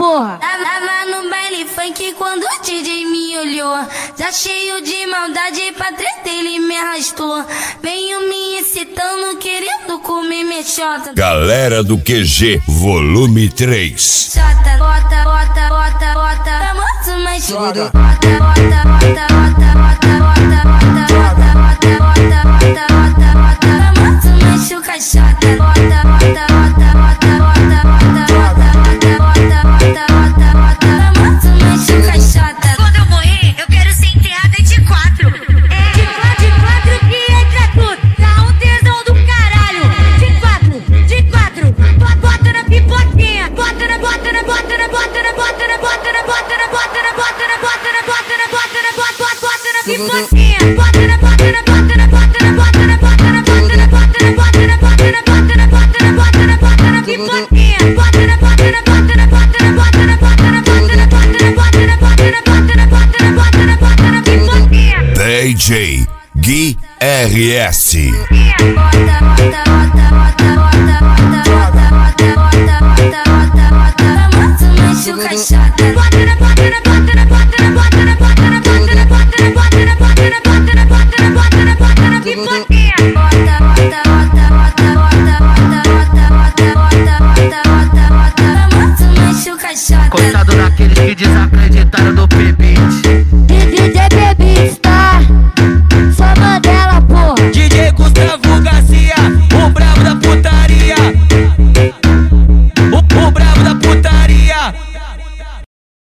porra. Tava no baile funk quando o DJ me olhou, já cheio de maldade pra treta ele me arrastou. Veio me excitando, querendo comer minha xota. Galera do QG, volume 3. Xota, bota, bota, bota, bota, pra moço mais Joga. bota, bota, bota, bota, bota, bota, bota, bota, bota, bota, bota, bota, pra moço mais chucachota. Bota, bota, bota, bota, bota, bota, bota, bota, bota, bota, bota, pra moço mais chucachota. Quando eu morrer, eu quero ser enterrada de 4. De quatro que entra tudo, dá um tesão do caralho. De quatro, bota na pipoquinha. Bota na, bota na, bota na, bota na, bota na, bota na, bota na, bota na, bota na, bota na, bota na, bota na, bota na pipoquinha. Bota na, bota na, bota na, bota na, bota na, bota na, bota na, bota na, bota na, bota na, bota na, bota na, bota na, bota na pipoquinha. Bota na, bota na, bota na, bota na, bota na, bota na, bota na, bota na, bota na, bota na, bota na, bota na, bota na, bota na pipoquinha. DJ Gui RS. Bota, bota, bota,